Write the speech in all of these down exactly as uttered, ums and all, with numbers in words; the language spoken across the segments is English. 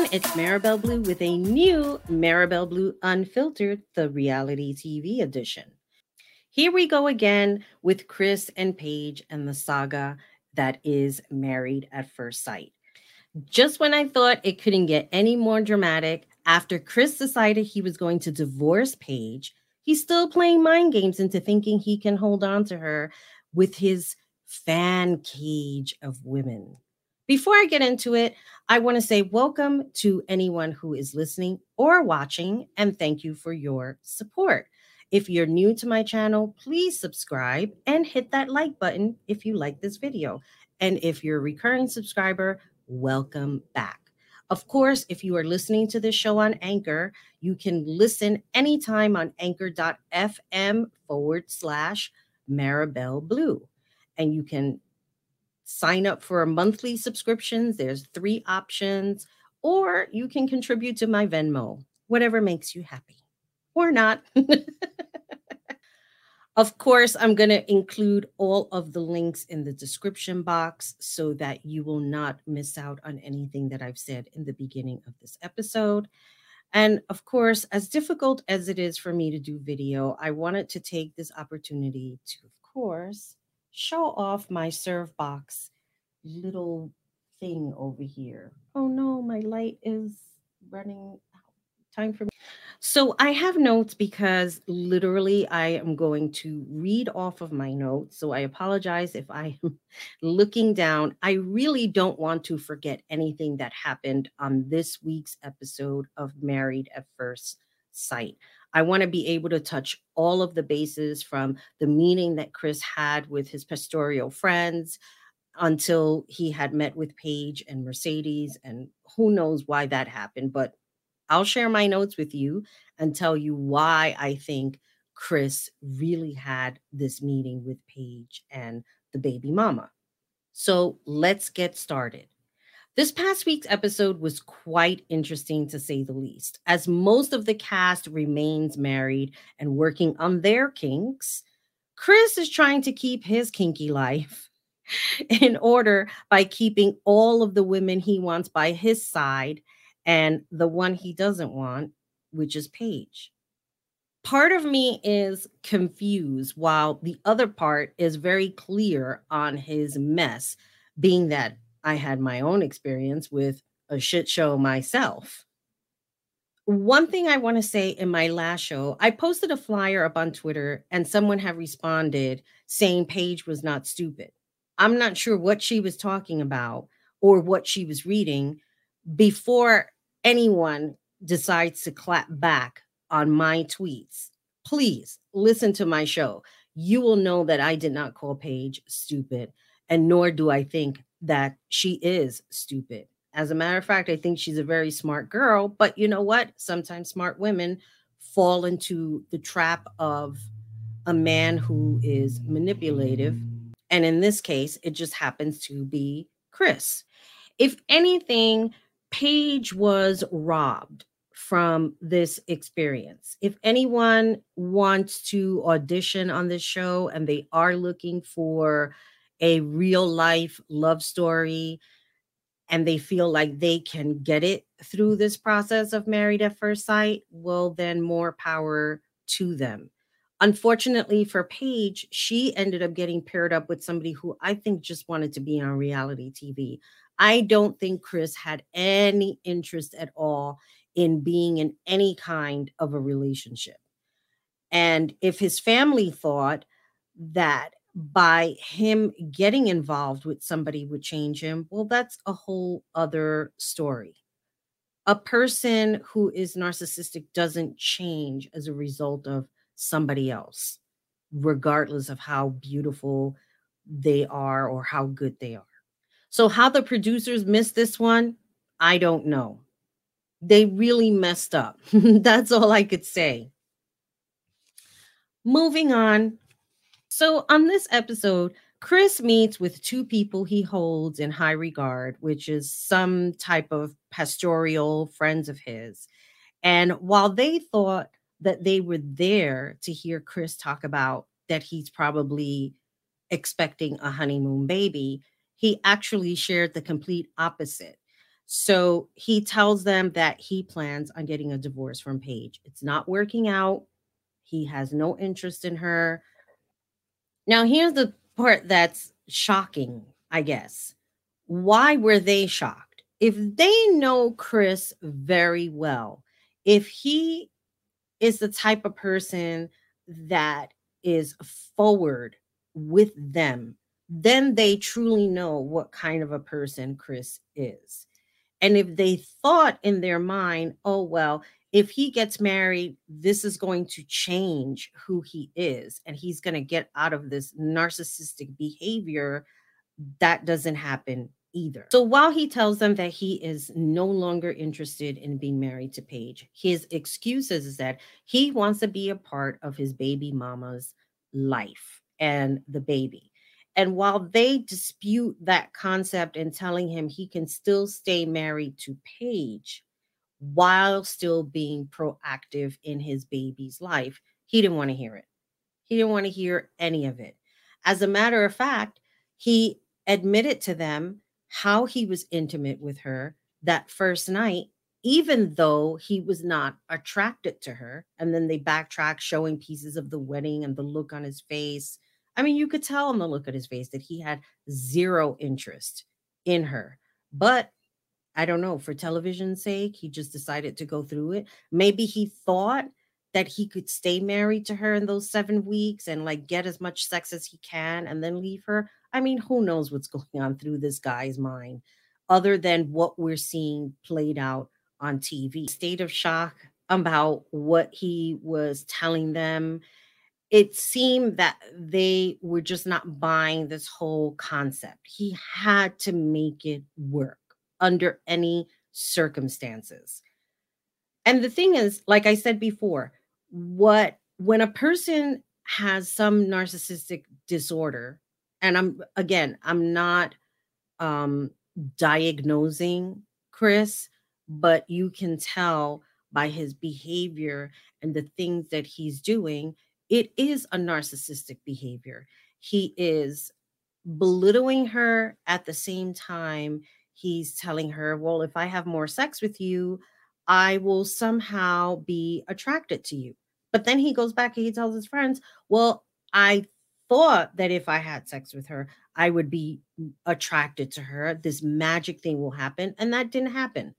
it's Maribel Blue with a new Maribel Blue Unfiltered, the reality T V edition. Here we go again with Chris and Paige and the saga that is Married at First Sight. Just when I thought it couldn't get any more dramatic, after Chris decided he was going to divorce Paige, he's still playing mind games into thinking he can hold on to her with his fan cage of women. Before I get into it, I want to say welcome to anyone who is listening or watching, and thank you for your support. If you're new to my channel, please subscribe and hit that like button if you like this video. And if you're a recurring subscriber, welcome back. Of course, if you are listening to this show on Anchor, you can listen anytime on anchor.fm forward slash Maribel Blue. And you can sign up for a monthly subscription. There's three options, or you can contribute to my Venmo, whatever makes you happy or not. Of course, I'm going to include all of the links in the description box so that you will not miss out on anything that I've said in the beginning of this episode. And of course, as difficult as it is for me to do video, I wanted to take this opportunity to, of course, show off my serve box little thing over here. Oh no, my light is running out. Time for me. So I have notes because literally I am going to read off of my notes. So I apologize if I am looking down. I really don't want to forget anything that happened on this week's episode of Married at First Sight. I want to be able to touch all of the bases from the meeting that Chris had with his pastoral friends until he had met with Paige and Mercedes, and who knows why that happened, but I'll share my notes with you and tell you why I think Chris really had this meeting with Paige and the baby mama. So let's get started. This past week's episode was quite interesting to say the least, as most of the cast remains married and working on their kinks. Chris is trying to keep his kinky life in order by keeping all of the women he wants by his side and the one he doesn't want, which is Paige. Part of me is confused, while the other part is very clear on his mess, being that I had my own experience with a shit show myself. One thing I want to say in my last show, I posted a flyer up on Twitter and someone had responded saying Paige was not stupid. I'm not sure what she was talking about or what she was reading before anyone decides to clap back on my tweets. Please listen to my show. You will know that I did not call Paige stupid, and nor do I think that she is stupid. As a matter of fact, I think she's a very smart girl, but you know what? Sometimes smart women fall into the trap of a man who is manipulative. And in this case, it just happens to be Chris. If anything, Paige was robbed from this experience. If anyone wants to audition on this show and they are looking for a real life love story and they feel like they can get it through this process of Married at First Sight, well, then more power to them. Unfortunately for Paige, she ended up getting paired up with somebody who I think just wanted to be on reality T V. I don't think Chris had any interest at all in being in any kind of a relationship. And if his family thought that by him getting involved with somebody would change him, well, that's a whole other story. A person who is narcissistic doesn't change as a result of somebody else, regardless of how beautiful they are or how good they are. So how the producers missed this one, I don't know. They really messed up. That's all I could say. Moving on. So on this episode, Chris meets with two people he holds in high regard, which is some type of pastoral friends of his. And while they thought that they were there to hear Chris talk about that he's probably expecting a honeymoon baby, he actually shared the complete opposite. So he tells them that he plans on getting a divorce from Paige. It's not working out. He has no interest in her. Now, here's the part that's shocking, I guess. Why were they shocked? If they know Chris very well, if he is the type of person that is forward with them, then they truly know what kind of a person Chris is. And if they thought in their mind, oh, well, if he gets married, this is going to change who he is, and he's going to get out of this narcissistic behavior, that doesn't happen either. So while he tells them that he is no longer interested in being married to Paige, his excuses is that he wants to be a part of his baby mama's life and the baby. And while they dispute that concept and telling him he can still stay married to Paige while still being proactive in his baby's life, he didn't want to hear it. He didn't want to hear any of it. As a matter of fact, he admitted to them how he was intimate with her that first night, even though he was not attracted to her. And then they backtrack, showing pieces of the wedding and the look on his face. I mean, you could tell on the look at his face that he had zero interest in her. But I don't know, for television's sake, he just decided to go through it. Maybe he thought that he could stay married to her in those seven weeks and like get as much sex as he can and then leave her. I mean, who knows what's going on through this guy's mind other than what we're seeing played out on T V. State of shock about what he was telling them. It seemed that they were just not buying this whole concept. He had to make it work under any circumstances. And the thing is, like I said before, what when a person has some narcissistic disorder, and I'm again, I'm not um diagnosing Chris, but you can tell by his behavior and the things that he's doing, it is a narcissistic behavior. He is belittling her at the same time. He's telling her, well, if I have more sex with you, I will somehow be attracted to you. But then he goes back and he tells his friends, well, I thought that if I had sex with her, I would be attracted to her. This magic thing will happen. And that didn't happen.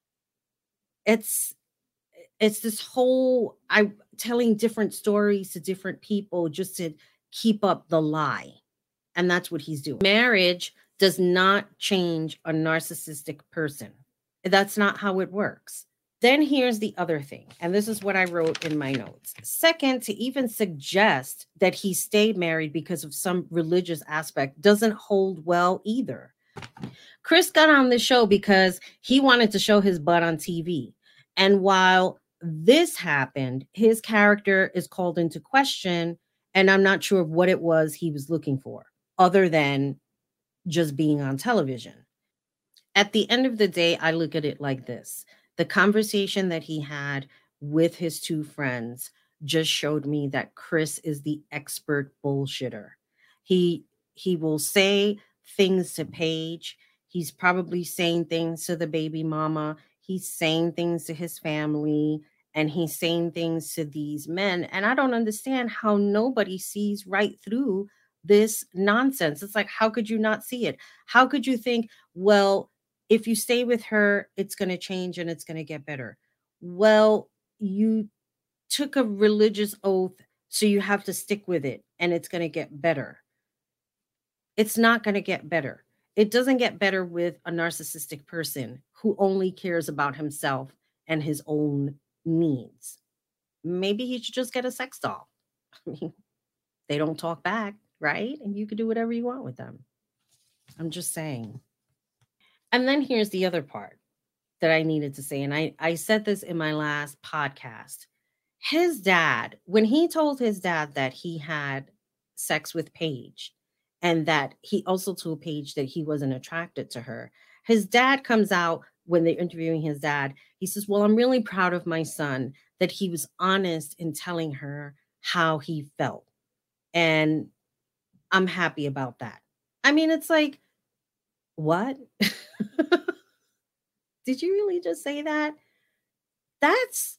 It's it's this whole I telling different stories to different people just to keep up the lie. And that's what he's doing. Marriage does not change a narcissistic person. That's not how it works. Then here's the other thing, and this is what I wrote in my notes. Second, to even suggest that he stayed married because of some religious aspect doesn't hold well either. Chris got on this show because he wanted to show his butt on T V. And while this happened, his character is called into question, and I'm not sure what it was he was looking for other than just being on television. At the end of the day, I look at it like this. The conversation that he had with his two friends just showed me that Chris is the expert bullshitter. He he will say things to Paige. He's probably saying things to the baby mama. He's saying things to his family, and he's saying things to these men. And I don't understand how nobody sees right through this nonsense. It's like, how could you not see it? How could you think, well, if you stay with her, it's going to change and it's going to get better? Well, you took a religious oath, so you have to stick with it and it's going to get better. It's not going to get better. It doesn't get better with a narcissistic person who only cares about himself and his own needs. Maybe he should just get a sex doll. I mean, they don't talk back, right? And you can do whatever you want with them. I'm just saying. And then here's the other part that I needed to say. And I, I said this in my last podcast. His dad, when he told his dad that he had sex with Paige and that he also told Paige that he wasn't attracted to her, his dad comes out when they're interviewing his dad. He says, well, I'm really proud of my son that he was honest in telling her how he felt. And I'm happy about that. I mean, it's like, what? Did you really just say that? That's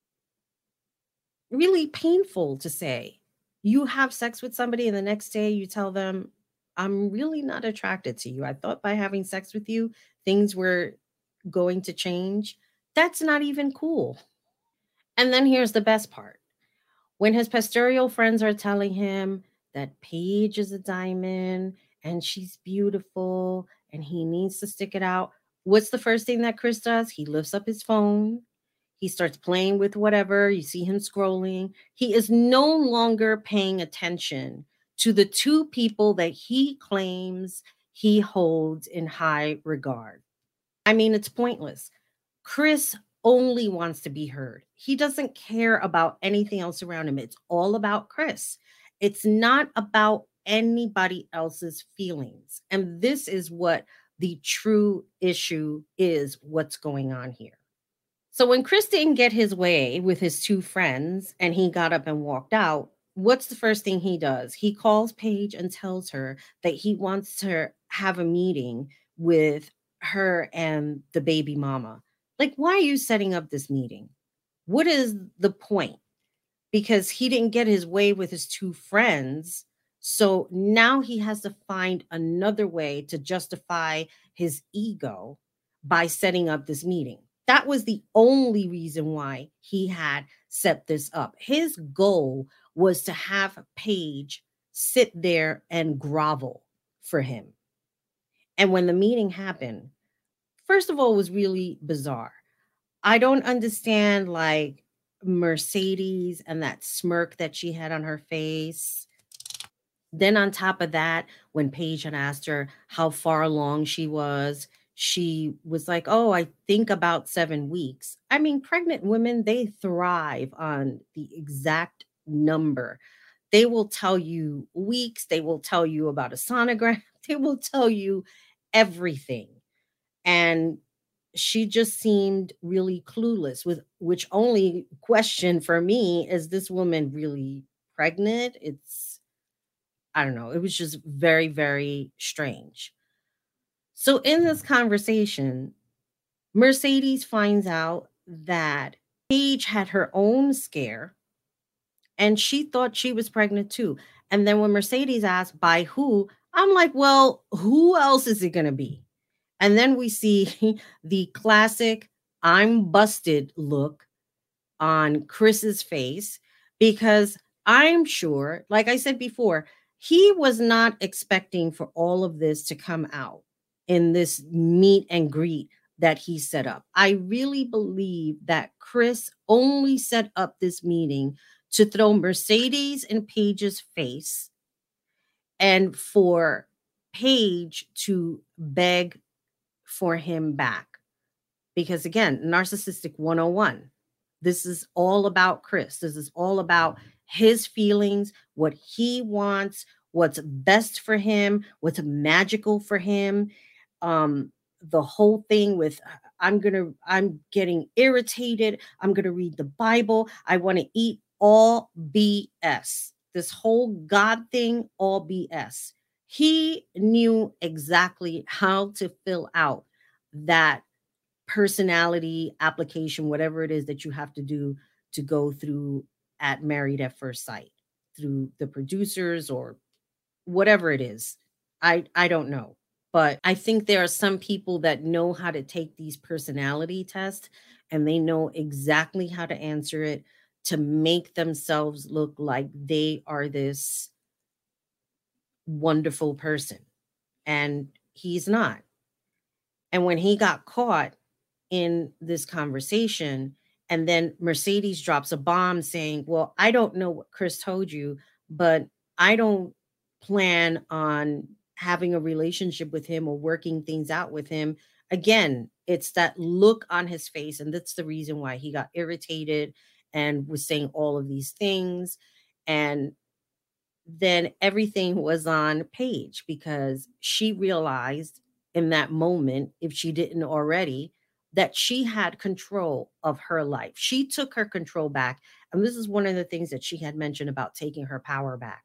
really painful to say. You have sex with somebody and the next day you tell them, I'm really not attracted to you. I thought by having sex with you, things were going to change. That's not even cool. And then here's the best part. When his pastoral friends are telling him that Paige is a diamond and she's beautiful and he needs to stick it out, what's the first thing that Chris does? He lifts up his phone. He starts playing with whatever. You see him scrolling. He is no longer paying attention to the two people that he claims he holds in high regard. I mean, it's pointless. Chris only wants to be heard. He doesn't care about anything else around him. It's all about Chris. It's not about anybody else's feelings. And this is what the true issue is, what's going on here. So when Chris didn't get his way with his two friends and he got up and walked out, what's the first thing he does? He calls Paige and tells her that he wants to have a meeting with her and the baby mama. Like, why are you setting up this meeting? What is the point? Because he didn't get his way with his two friends. So now he has to find another way to justify his ego by setting up this meeting. That was the only reason why he had set this up. His goal was to have Paige sit there and grovel for him. And when the meeting happened, first of all, it was really bizarre. I don't understand, like, Mercedes and that smirk that she had on her face. Then on top of that, when Paige had asked her how far along she was, she was like, oh, I think about seven weeks. I mean, pregnant women, they thrive on the exact number. They will tell you weeks, they will tell you about a sonogram, they will tell you everything. And she just seemed really clueless, with which only question for me is, this woman really pregnant? It's, I don't know. It was just very, very strange. So in this conversation, Mercedes finds out that Paige had her own scare and she thought she was pregnant too. And then when Mercedes asked by who, I'm like, well, who else is it going to be? And then we see the classic I'm busted look on Chris's face, because I'm sure, like I said before, he was not expecting for all of this to come out in this meet and greet that he set up. I really believe that Chris only set up this meeting to throw Mercedes in Paige's face and for Paige to beg for him back. Because again, narcissistic one oh one. This is all about Chris. This is all about his feelings, what he wants, what's best for him, what's magical for him. Um, the whole thing with I'm gonna, I'm getting irritated. I'm gonna read the Bible. I want to eat, all B S. This whole God thing, all B S. He knew exactly how to fill out that personality application, whatever it is that you have to do to go through at Married at First Sight, through the producers or whatever it is. I, I don't know. But I think there are some people that know how to take these personality tests and they know exactly how to answer it to make themselves look like they are this wonderful person. And he's not. And when he got caught in this conversation, and then Mercedes drops a bomb saying, well, I don't know what Chris told you, but I don't plan on having a relationship with him or working things out with him. Again, it's that look on his face. And that's the reason why he got irritated and was saying all of these things. And then everything was on Paige, because she realized in that moment, if she didn't already, that she had control of her life. She took her control back. And this is one of the things that she had mentioned about taking her power back.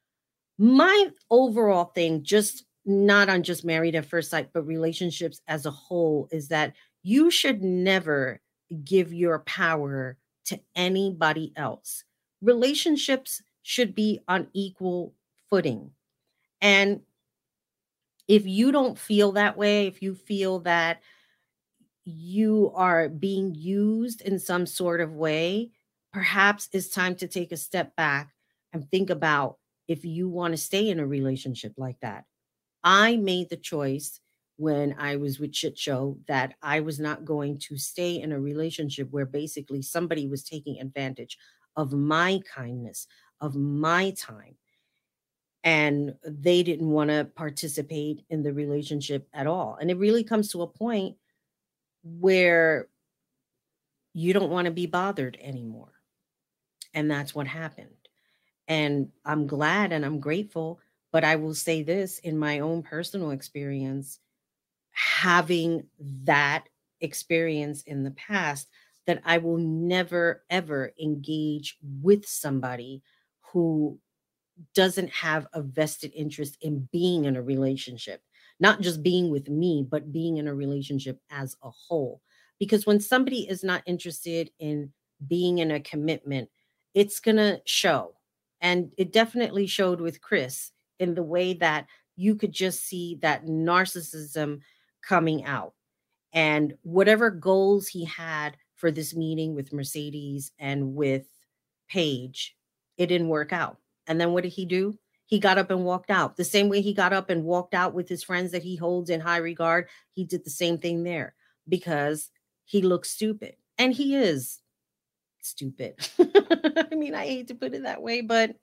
My overall thing, just not on just Married at First Sight, but relationships as a whole, is that You should never give your power to anybody else. Relationships should be on equal footing. And if you don't feel that way, if you feel that you are being used in some sort of way, perhaps it's time to take a step back and think about if you want to stay in a relationship like that. I made the choice when I was with Shit Show that I was not going to stay in a relationship where basically somebody was taking advantage of my kindness, of my time, and they didn't want to participate in the relationship at all. And it really comes to a point where you don't want to be bothered anymore. And that's what happened. And I'm glad and I'm grateful. But I will say this in my own personal experience, having that experience in the past, that I will never, ever engage with somebody who doesn't have a vested interest in being in a relationship, not just being with me, but being in a relationship as a whole. Because when somebody is not interested in being in a commitment, it's going to show. And it definitely showed with Chris in the way that you could just see that narcissism coming out. And whatever goals he had for this meeting with Mercedes and with Paige, it didn't work out. And then what did he do? He got up and walked out. The same way he got up and walked out with his friends that he holds in high regard, he did the same thing there because he looks stupid. And he is stupid. I mean, I hate to put it that way, but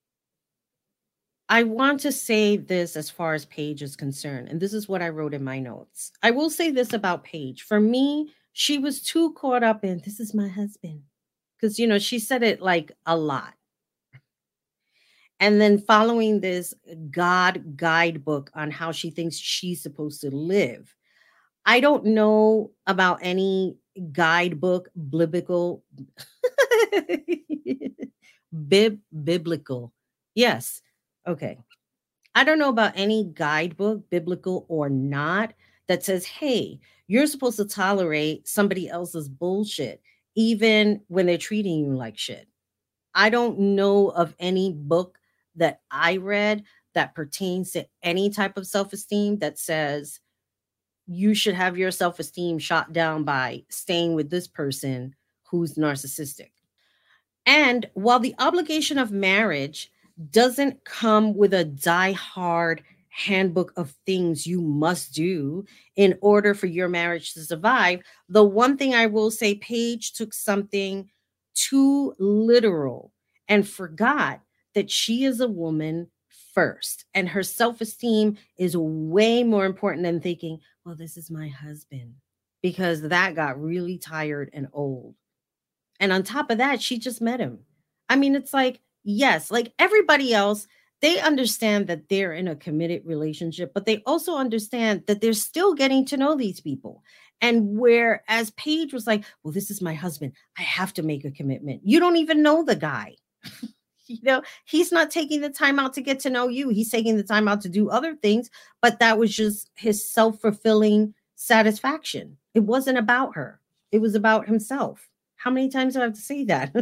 I want to say this as far as Paige is concerned, and this is what I wrote in my notes. I will say this about Paige. For me, she was too caught up in, this is my husband. Because, you know, she said it like a lot. And then following this God guidebook on how she thinks she's supposed to live. I don't know about any guidebook, biblical, bib, biblical. Yes. Okay. I don't know about any guidebook, biblical or not, that says, hey, you're supposed to tolerate somebody else's bullshit, even when they're treating you like shit. I don't know of any book that I read that pertains to any type of self-esteem that says you should have your self-esteem shot down by staying with this person who's narcissistic. And while the obligation of marriage doesn't come with a die-hard handbook of things you must do in order for your marriage to survive, the one thing I will say, Paige took something too literal and forgot that she is a woman first, and her self-esteem is way more important than thinking, well, this is my husband, because that got really tired and old. And on top of that, she just met him. I mean, it's like, yes, like everybody else, they understand that they're in a committed relationship, but they also understand that they're still getting to know these people. And whereas Paige was like, well, this is my husband, I have to make a commitment. You don't even know the guy. You know, he's not taking the time out to get to know you. He's taking the time out to do other things, but that was just his self-fulfilling satisfaction. It wasn't about her. It was about himself. How many times do I have to say that?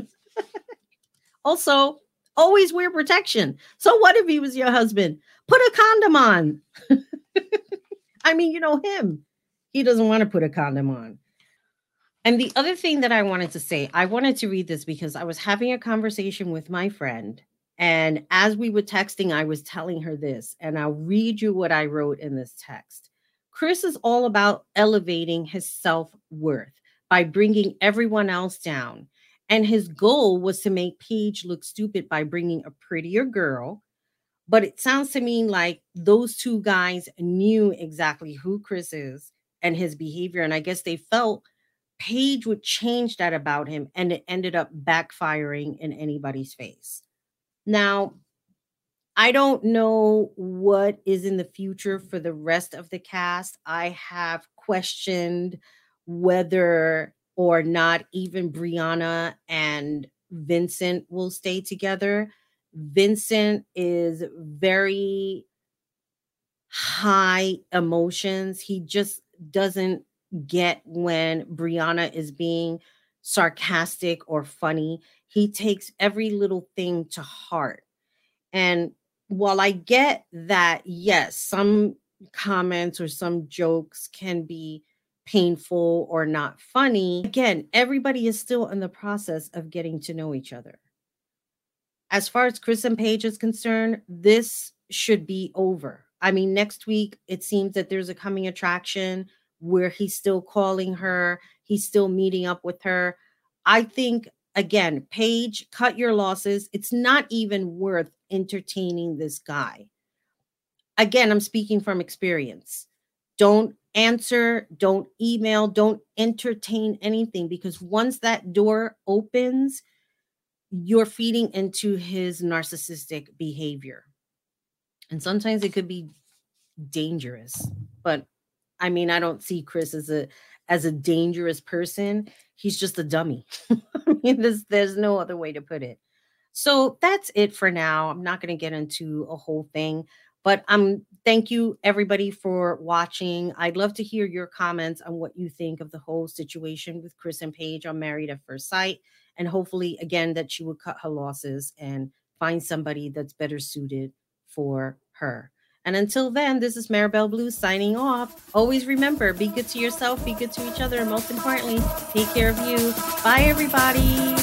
Also, always wear protection. So what if he was your husband? Put a condom on. I mean, you know him. He doesn't want to put a condom on. And the other thing that I wanted to say, I wanted to read this because I was having a conversation with my friend. And as we were texting, I was telling her this, and I'll read you what I wrote in this text. Chris is all about elevating his self-worth by bringing everyone else down. And his goal was to make Paige look stupid by bringing a prettier girl. But it sounds to me like those two guys knew exactly who Chris is and his behavior. And I guess they felt Paige would change that about him, and it ended up backfiring in anybody's face. Now, I don't know what is in the future for the rest of the cast. I have questioned whether or not even Brianna and Vincent will stay together. Vincent is very high emotions. He just doesn't get when Brianna is being sarcastic or funny. He takes every little thing to heart. And while I get that, yes, some comments or some jokes can be painful or not funny, again, everybody is still in the process of getting to know each other. As far as Chris and Paige is concerned, this should be over. I mean, next week, it seems that there's a coming attraction where he's still calling her, he's still meeting up with her. I think, again, Paige, cut your losses. It's not even worth entertaining this guy. Again, I'm speaking from experience. Don't answer, don't email, don't entertain anything, because once that door opens, you're feeding into his narcissistic behavior. And sometimes it could be dangerous. But I mean, I don't see Chris as a as a dangerous person. He's just a dummy. I mean, there's there's no other way to put it. So that's it for now. I'm not going to get into a whole thing, but um thank you everybody for watching. I'd love to hear your comments on what you think of the whole situation with Chris and Paige on Married at First Sight. And hopefully, again, that she would cut her losses and find somebody that's better suited for her. And until then, this is Maribel Blue signing off. Always remember, be good to yourself, be good to each other, and most importantly, take care of you. Bye, everybody.